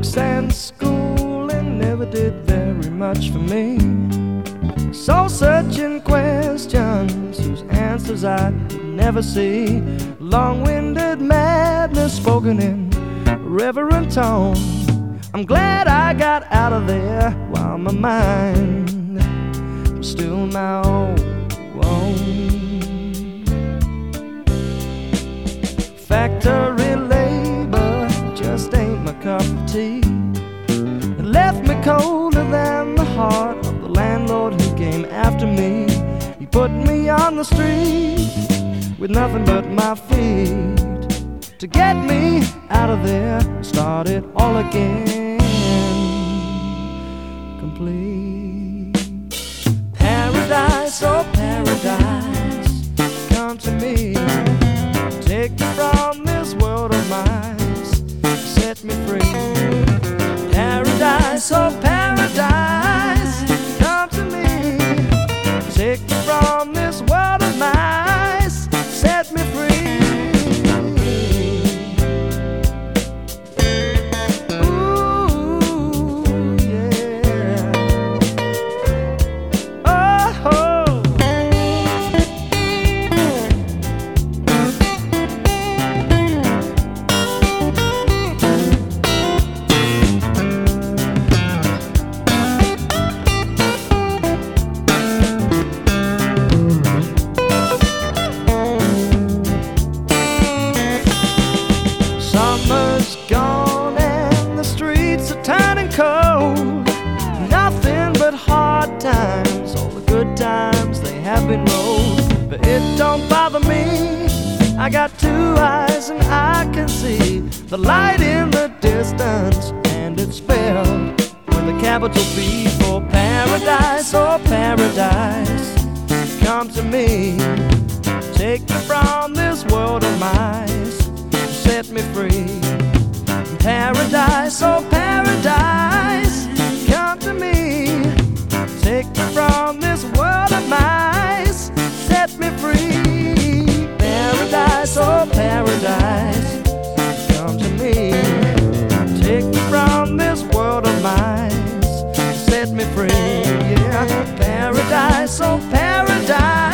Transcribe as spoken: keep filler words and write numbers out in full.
books and schooling never did very much for me. Soul searching questions whose answers I'd never see. Long-winded madness spoken in reverent tone. I'm glad I got out of there while my mind was still my own. Factory labor just ain't my cup of tea. It left me colder than the heart of the landlord who came after me. He put me on the street with nothing but my feet to get me out of there, start it all again, complete. Paradise, oh paradise, come to me. Take me from this world of mine, set me free. Paradise, oh paradise, come to me. Take me from this world of mine, set me free. Summer's gone and the streets are turning cold. Nothing but hard times, all the good times they have been rolled. But it don't bother me, I got two eyes and I can see the light in the distance, and it's spelled with a capital P for paradise, oh paradise, come to me. Take me from this world of mine, set me free. Paradise, oh paradise, come to me. Take me from this world of mine, set me free. Paradise, oh paradise, come to me. Take me from this world of mine, set me free. Yeah, paradise, oh paradise.